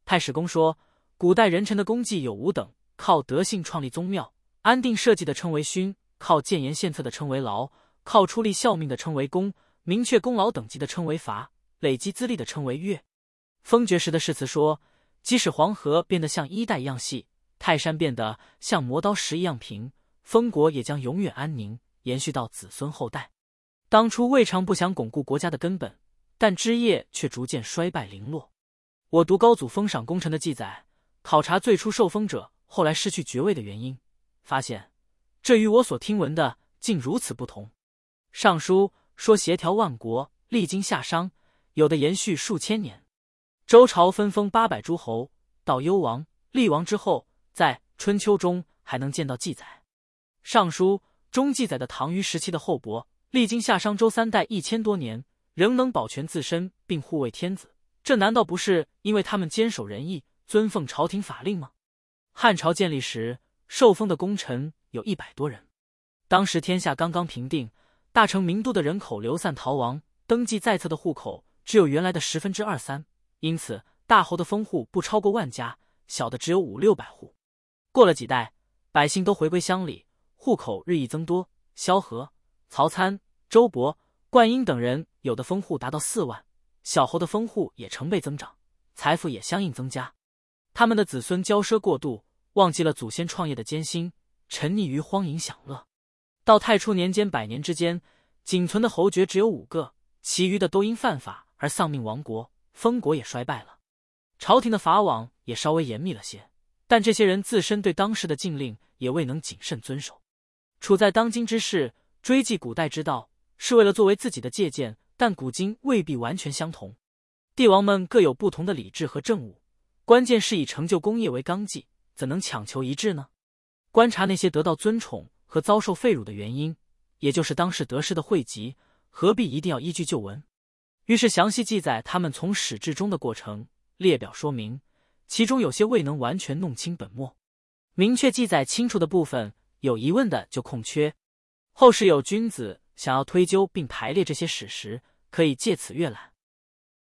太史公说，古代人臣的功绩有五等：靠德性创立宗庙，安定社稷的称为勋，靠建言献策的称为劳，靠出力效命的称为功，明确功劳等级的称为罚，累积资历的称为乐。封爵时的誓词说，即使黄河变得像衣带一样细，泰山变得像磨刀石一样平，封国也将永远安宁，延续到子孙后代。当初未尝不想巩固国家的根本，但枝叶却逐渐衰败零落。我读高祖封赏功臣的记载，考察最初受封者后来失去爵位的原因，发现这与我所听闻的竟如此不同。尚书说协调万国，历经夏商，有的延续数千年。周朝分封800诸侯，到幽王、厉王之后，在春秋中还能见到记载。尚书中记载的唐虞时期的厚薄，历经夏商周3代1000多年，仍能保全自身并护卫天子，这难道不是因为他们坚守仁义，遵奉朝廷法令吗？汉朝建立时，受封的功臣有100多人。当时天下刚刚平定，大成名都的人口流散逃亡，登记在册的户口只有原来的3/10，因此大侯的封户不超过10000家，小的只有500-600户。过了几代，百姓都回归乡里，户口日益增多，萧何、曹参、周勃、灌婴等人有的封户达到4万，小侯的封户也成倍增长，财富也相应增加。他们的子孙骄奢过度，忘记了祖先创业的艰辛，沉溺于荒淫享乐。到太初年间100年之间，仅存的侯爵只有5个，其余的都因犯法而丧命亡国，封国也衰败了。朝廷的法网也稍微严密了些，但这些人自身对当时的禁令也未能谨慎遵守。处在当今之世，追记古代之道，是为了作为自己的借鉴，但古今未必完全相同。帝王们各有不同的礼制和政务，关键是以成就功业为纲纪，怎能强求一致呢？观察那些得到尊宠和遭受废辱的原因，也就是当世得失的汇集，何必一定要依据旧文？于是详细记载他们从始至终的过程，列表说明，其中有些未能完全弄清本末。明确记载清楚的部分，有疑问的就空缺。后世有君子想要推究并排列这些史实，可以借此阅览。